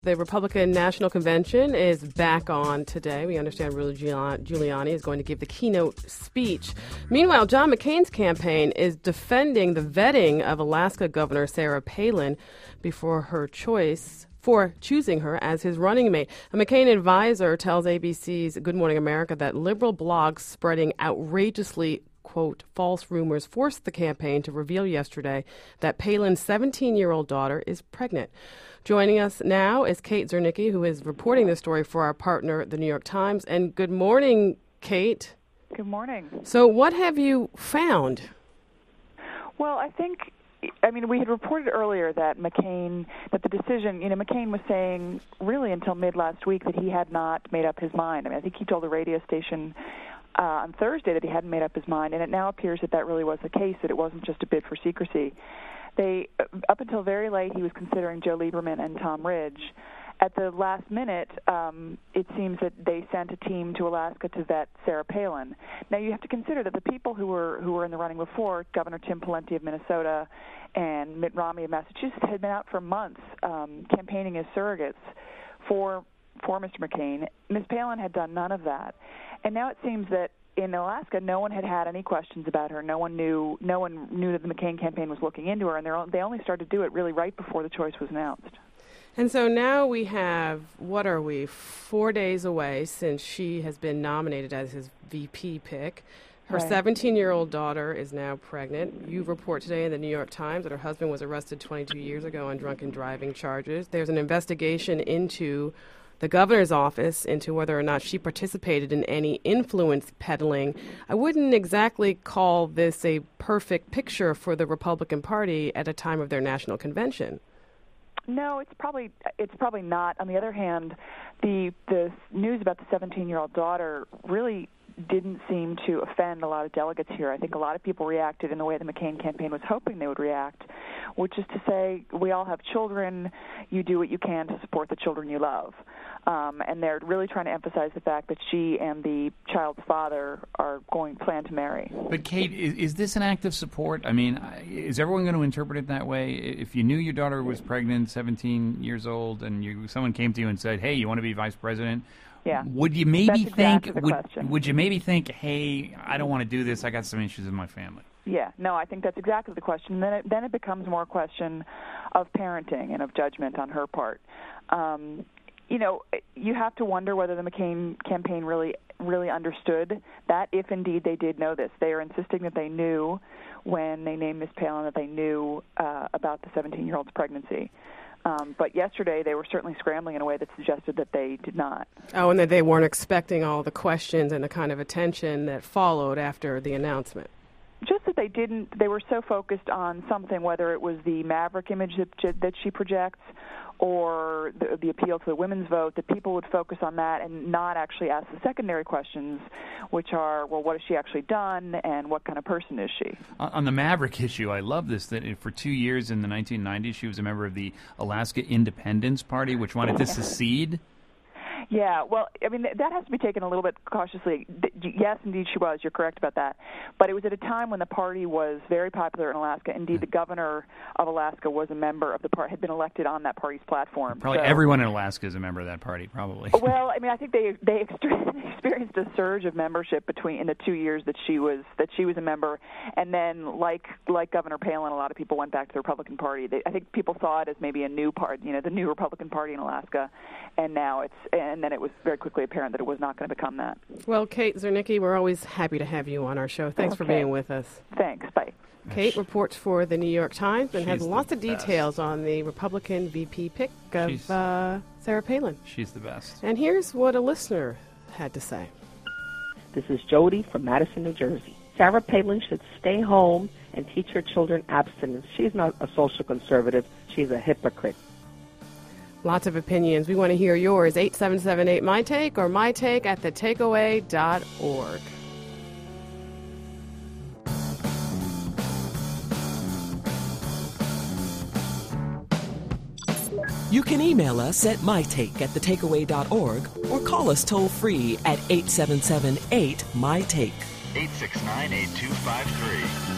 The Republican National Convention is back on today. We understand Rudy Giuliani is going to give the keynote speech. Meanwhile, John McCain's campaign is defending the vetting of Alaska Governor Sarah Palin before her choice for choosing her as his running mate. A McCain advisor tells ABC's Good Morning America that liberal blogs spreading outrageously quote, false rumors forced the campaign to reveal yesterday that Palin's 17-year-old daughter is pregnant. Joining us now is Kate Zernike, who is reporting this story for our partner, The New York Times. And good morning, Kate. Good morning. So what have you found? Well, we had reported earlier that the decision, McCain was saying really until mid last week that he had not made up his mind. I think he told the radio station on Thursday that he hadn't made up his mind, and it now appears that really was the case, that it wasn't just a bid for secrecy. Up until very late, he was considering Joe Lieberman and Tom Ridge. At the last minute, it seems that they sent a team to Alaska to vet Sarah Palin. Now, you have to consider that the people who were in the running before, Governor Tim Pawlenty of Minnesota and Mitt Romney of Massachusetts, had been out for months campaigning as surrogates for Mr. McCain. Ms. Palin had done none of that. And now it seems that in Alaska, no one had any questions about her. No one knew that the McCain campaign was looking into her, and they only started to do it really right before the choice was announced. And so now we have, 4 days away since she has been nominated as his VP pick. Her 17-year-old daughter is now pregnant. You report today in the New York Times that her husband was arrested 22 years ago on drunken driving charges. There's an investigation into the governor's office into whether or not she participated in any influence peddling. I wouldn't exactly call this a perfect picture for the Republican Party at a time of their national convention. No, it's probably not. On the other hand, the news about the 17-year-old daughter really didn't seem to offend a lot of delegates here. I think a lot of people reacted in the way the McCain campaign was hoping they would react, which is to say, we all have children, you do what you can to support the children you love. And they're really trying to emphasize the fact that she and the child's father plan to marry. But, Kate, is this an act of support? I mean, is everyone going to interpret it that way? If you knew your daughter was pregnant, 17 years old, and someone came to you and said, hey, you want to be vice president? Yeah. Would you maybe would you maybe think, hey, I don't want to do this, I got some issues in my family? Yeah, no, I think that's exactly the question. Then it becomes more a question of parenting and of judgment on her part. You have to wonder whether the McCain campaign really understood that, if indeed they did know this. They are insisting that they knew when they named Ms. Palin, that they knew about the 17-year-old's pregnancy. But yesterday they were certainly scrambling in a way that suggested that they did not. Oh, and that they weren't expecting all the questions and the kind of attention that followed after the announcement. Just that they were so focused on something, whether it was the maverick image that she projects or the appeal to the women's vote, that people would focus on that and not actually ask the secondary questions, which are, well, what has she actually done and what kind of person is she? On the maverick issue, I love this, that for 2 years in the 1990s, she was a member of the Alaska Independence Party, which wanted to secede. Yeah, well, I mean, that has to be taken a little bit cautiously. Yes, indeed she was. You're correct about that. But it was at a time when the party was very popular in Alaska. Indeed, the governor of Alaska was a member of the party, had been elected on that party's platform. Probably everyone in Alaska is a member of that party, probably. Well, I mean, I think they experienced a surge of membership in the 2 years that she was a member. And then, like Governor Palin, a lot of people went back to the Republican Party. I think people saw it as maybe a new party, the new Republican Party in Alaska. And now and then it was very quickly apparent that it was not going to become that. Well, Kate Zernike, we're always happy to have you on our show. Thanks for being with us. Thanks. Bye. Kate reports for the New York Times and has lots of details on the Republican VP pick of Sarah Palin. She's the best. And here's what a listener had to say. This is Jody from Madison, New Jersey. Sarah Palin should stay home and teach her children abstinence. She's not a social conservative. She's a hypocrite. Lots of opinions. We want to hear yours. 877-8MyTake or mytake@thetakeaway.org. You can email us at mytake@thetakeaway.org or call us toll-free at 877-8MyTake. 869-8253.